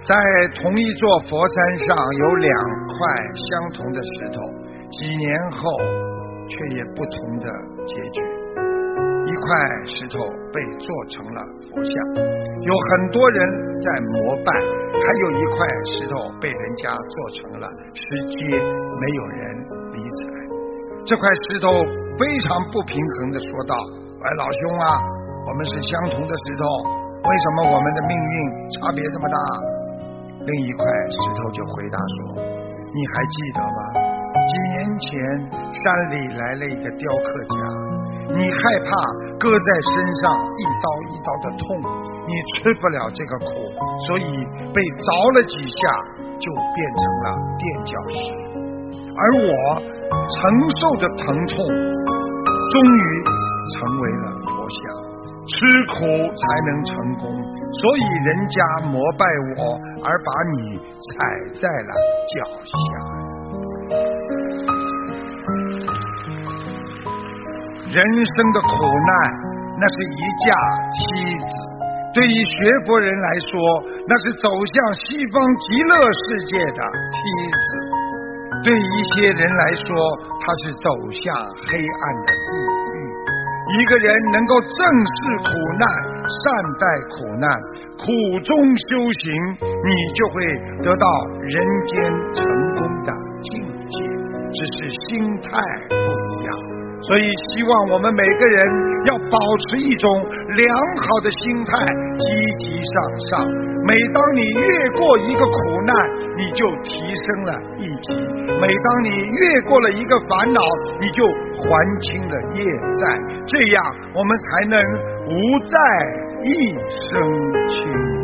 在同一座佛山上有两块相同的石头，几年后却也不同的结局。一块石头被做成了佛像，有很多人在膜拜，还有一块石头被人家做成了石阶，没有人理睬。这块石头非常不平衡地说道：喂，老兄啊，我们是相同的石头，为什么我们的命运差别这么大？另一块石头就回答说：你还记得吗？几年前山里来了一个雕刻家，你害怕割在身上一刀一刀的痛，你吃不了这个苦，所以被凿了几下就变成了垫脚石。而我承受着疼痛，终于成为了佛像。吃苦才能成功，所以人家膜拜我，而把你踩在了脚下。人生的苦难，那是一架梯子，对于学佛人来说，那是走向西方极乐世界的梯子，对一些人来说，它是走向黑暗的地狱。一个人能够正视苦难，善待苦难，苦中修行，你就会得到人间成功的境界，只是心态不一样。所以希望我们每个人要保持一种良好的心态，积极向上。每当你越过一个苦难，你就提升了一级；每当你越过了一个烦恼，你就还清了业债。这样我们才能无债一身轻。